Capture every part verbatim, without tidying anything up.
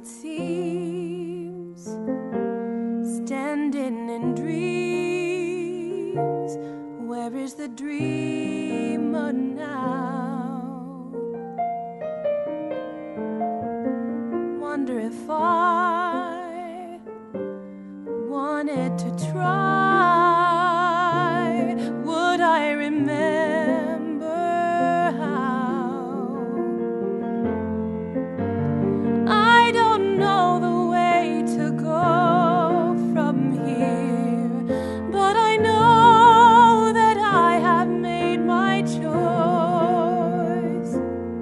it seems, standing in dreams. Where is the dreamer now? Wonder if I wanted to try, would I remember how? I don't know the way to go from here, but I know that I have made my choice,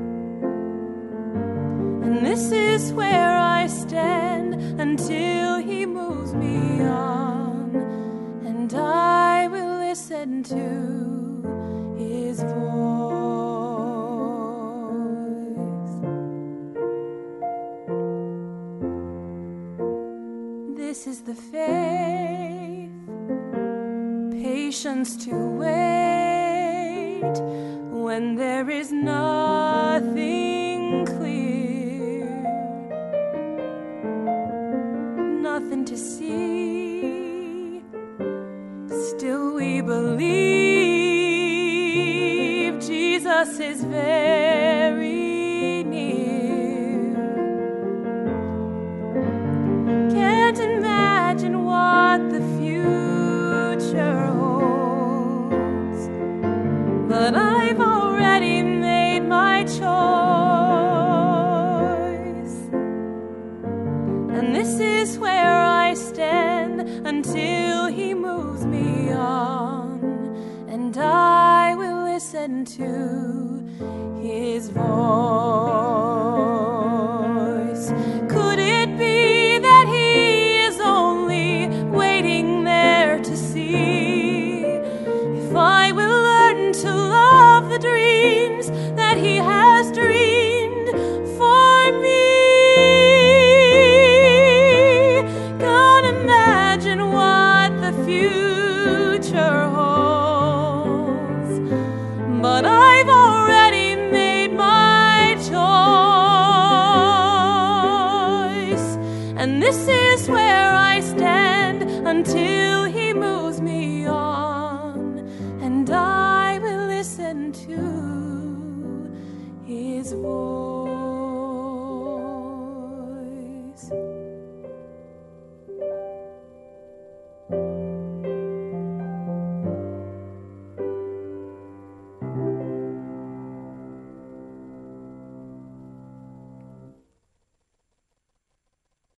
and this is where I stand until He moves me on, and I will listen to His voice. This is the faith, patience to wait when there is nothing clear, nothing to see. Still we believe Jesus is very near. Can't imagine what the future holds, but I've already made my choice, and this is where I stand until He moves me on, and I will listen to His voice. Could it be that He is only waiting there to see if I will learn to love the dreams that He has dreamed for me? Can't imagine what the future holds, but I've already made my choice, and this is where I stand until He moves me on, and I will listen to His voice.